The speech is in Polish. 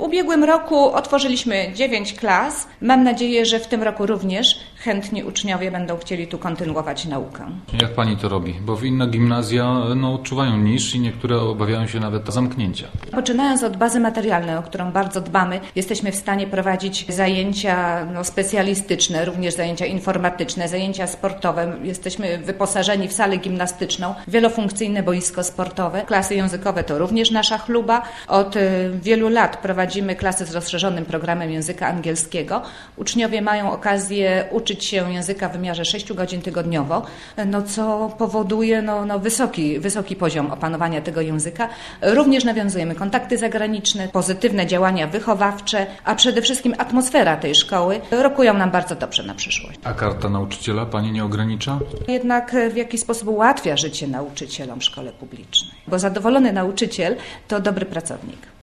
ubiegłym roku otworzyliśmy 9 klas. Mam nadzieję, że w tym roku również chętni uczniowie będą chcieli tu kontynuować naukę. Jak Pani to robi? Bo inne gimnazja odczuwają niż i niektóre obawiają się nawet zamknięcia. Poczynając od bazy materialnej, o którą bardzo dbamy, jesteśmy w stanie prowadzić zajęcia specjalistyczne, również zajęcia informatyczne, zajęcia sportowe. Jesteśmy wyposażeni w salę gimnastyczną, wielofunkcyjne boisko sportowe. Klasy językowe to również nasza chluba. Od wielu lat prowadzimy klasy z rozszerzonym programem języka angielskiego. Uczniowie mają okazję uczyć się języka w wymiarze 6 godzin tygodniowo, co powoduje wysoki poziom opanowania tego języka. Również nawiązujemy kontakty zagraniczne, pozytywne działania wychowawcze, a przede wszystkim atmosfera tej szkoły rokują nam bardzo dobrze na przyszłość. A karta nauczyciela Pani nie ogranicza? Jednak w jakiś sposób ułatwia życie nauczycielom w szkole publicznej, bo zadowolony nauczyciel to dobry pracownik.